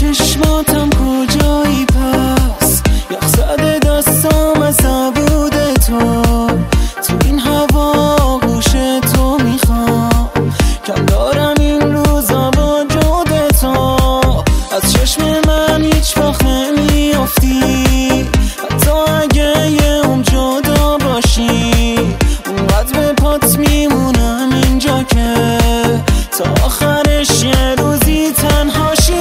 چشماتم کجایی پس؟ یخ زده دستام از عبود تو این هوا گوش تو میخوام. کم دارم این روزا با جود تو. از چشم من هیچ وقت نمیافتی، حتی اگه یه جدا باشی. اونقدر به پات میمونم اینجا که تا آخرش یه روزی تنهاشی.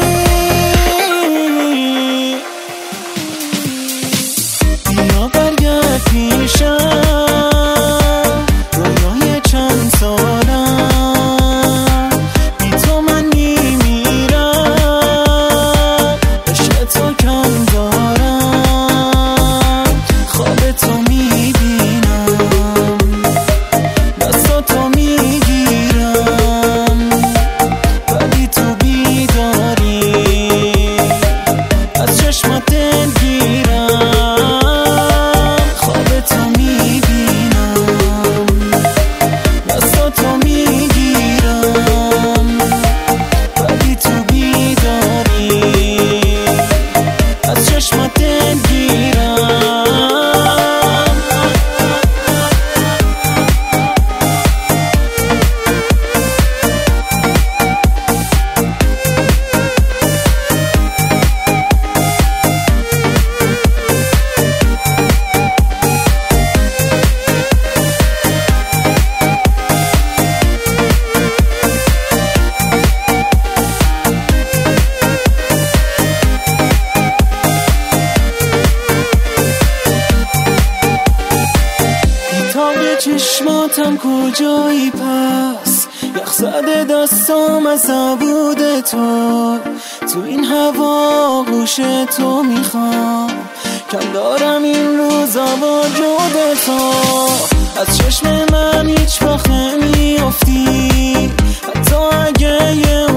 بیا برگرد پیشم، رویای چند سالم. بی تو من میمیرم، عشق تو کم دارم. خواب تو میبینم، دست تو میگیرم، ولی تو بیداری از چشمات دلگیرم. خواب تو میبینم، دست تو میگیرم، ولی تو بیداری از چشمات دلگیرم. چشماتم کجایی پس؟ یخ زده دستام از عبود تو این هوا گوش تو میخوام. کم دارم این روزا با جود تو. از چشم من هیچ وقت نمیافتی، حتی اگه یه